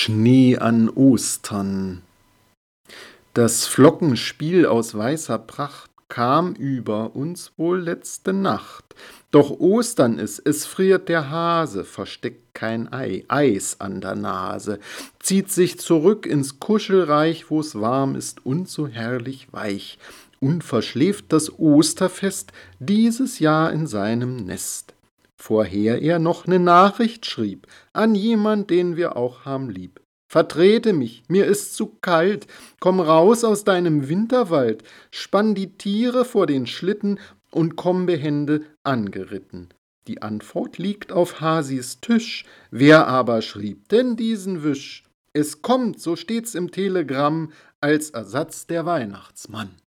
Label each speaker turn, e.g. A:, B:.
A: Schnee an Ostern. Das Flockenspiel aus weißer Pracht kam über uns wohl letzte Nacht. Doch Ostern ist, es friert der Hase, versteckt kein Ei, Eis an der Nase, zieht sich zurück ins Kuschelreich, wo's warm ist und so herrlich weich, und verschläft das Osterfest dieses Jahr in seinem Nest. Vorher er noch ne Nachricht schrieb an jemand, den wir auch haben lieb. Vertrete mich, mir ist zu kalt, komm raus aus deinem Winterwald, spann die Tiere vor den Schlitten und komm behende angeritten. Die Antwort liegt auf Hasis Tisch, wer aber schrieb denn diesen Wisch? Es kommt, so steht's im Telegramm, als Ersatz der Weihnachtsmann.